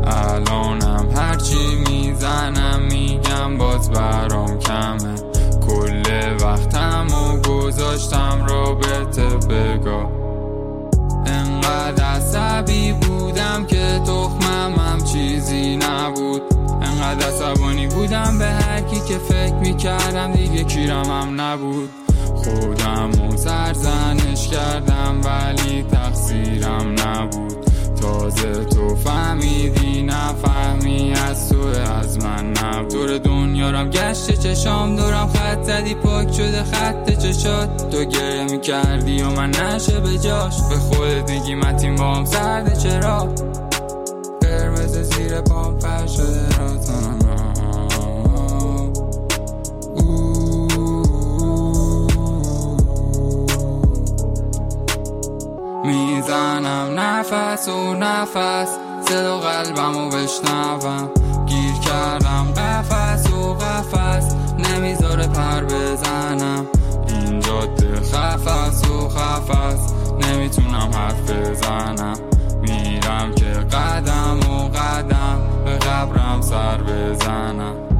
الانم هرچی میزنم میگم باز برام کمه. کل وقتمو گذاشتم رابطه بگاه. انقدر عصبی بودم که تخمم چیزی نبود. انقدر عصبانی بودم به هرکی که فکر میکردم دیگه کیرمم نبود. خودمو سرزنش کردم ولی تقصیرم نبود. تازه تو فهمیدی نفهمی از تو از من نبود. دور دنیارم گشت چشام دورم خط زدی پاک شده خط چشات. تو گریه میکردی و من نشه به جاش. به خودت میگی متین با هم سرده چرا قرمز زیر پام پر شده رازم. میزنم نفس و نفس صدا قلبمو بشنوم. گیر کردم قفس و قفس نمیذاره پر بزنم. این جاده خفس و خفس نمیتونم حرف بزنم. میرم که قدم و قدم به قبرم سر بزنم.